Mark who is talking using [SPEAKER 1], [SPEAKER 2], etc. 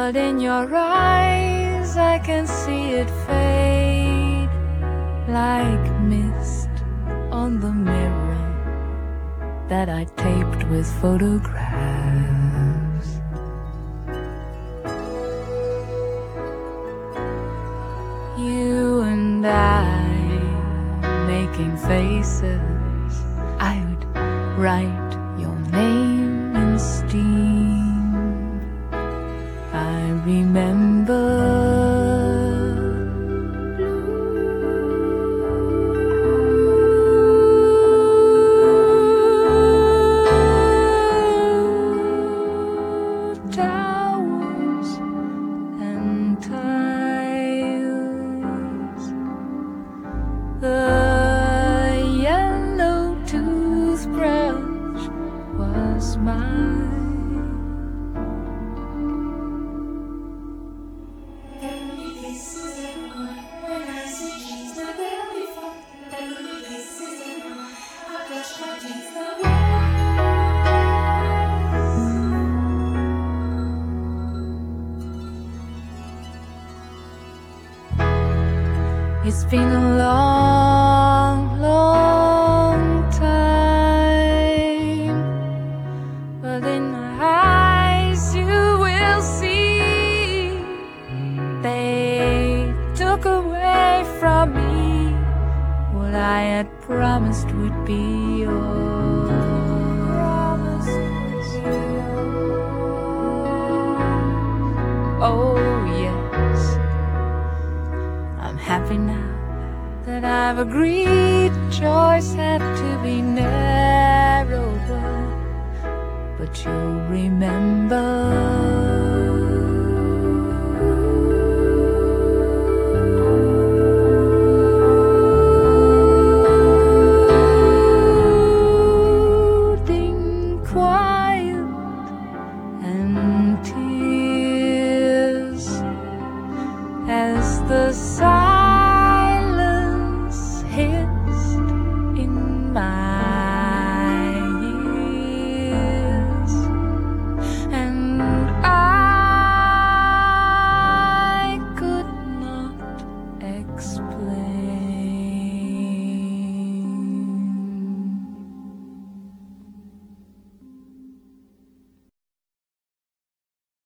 [SPEAKER 1] but in your eyes I can see it fade like mist on the mirror that I taped with photographs. You and I making faces, I would write your name in steam. I remember towers and tiles, the yellow toothbrush was mine. It's been a long, long time, but in my eyes you will see they took away from me what I had promised would be yours. Oh yes, I'm happy now that I've agreed. Choice had to be narrower, but you'll remember. Quiet and tears as the sun